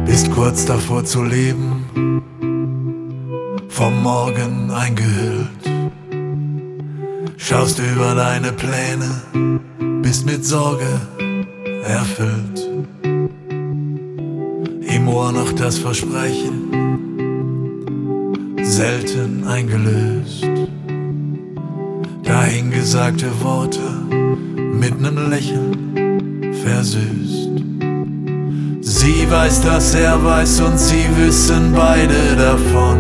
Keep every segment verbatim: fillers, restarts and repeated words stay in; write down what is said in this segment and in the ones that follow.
Bist kurz davor zu leben, vom Morgen eingehüllt. Schaust über deine Pläne, bist mit Sorge erfüllt. Im Ohr noch das Versprechen, selten eingelöst. Dahingesagte Worte mit nem Lächeln versüßt. Sie weiß, dass er weiß und sie wissen beide davon.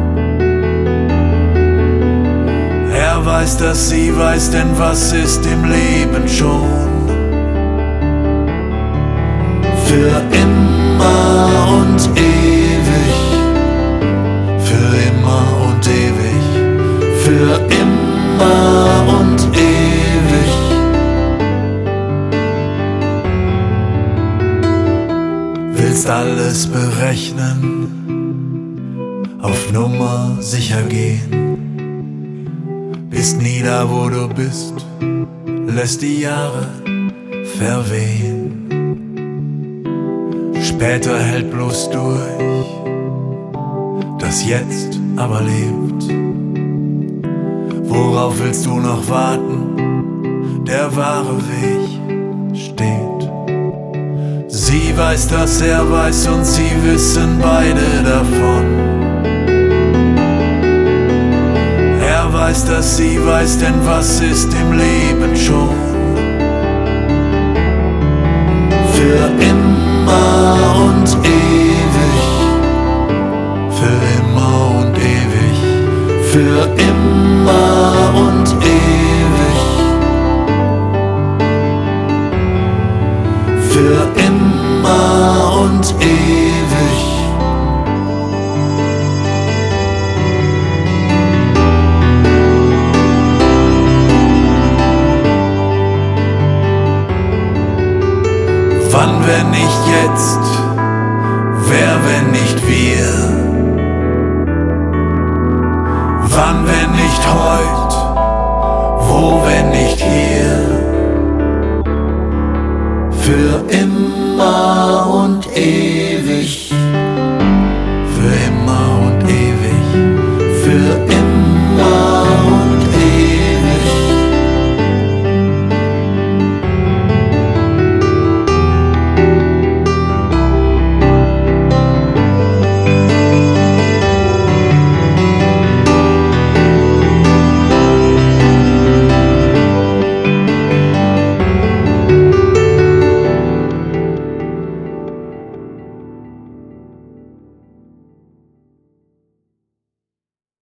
Er weiß, dass sie weiß, denn was ist im Leben schon? Für immer und ewig, für immer und ewig, für immer und ewig. Willst alles berechnen, auf Nummer sicher gehen. Bist nie da, wo du bist, lässt die Jahre verwehen. Später hält bloß durch, das Jetzt aber lebt. Worauf willst du noch warten? Der wahre Weg steht. Sie weiß, dass er weiß und sie wissen beide davon. Er weiß, dass sie weiß, denn was ist im Leben schon? Für immer und ewig, für immer und ewig, für immer und ewig, für immer und ewig. Wann, wenn nicht jetzt? Wer, wenn nicht wir? Wann, wenn nicht heut? Wo, wenn nicht hier? Für immer und ewig.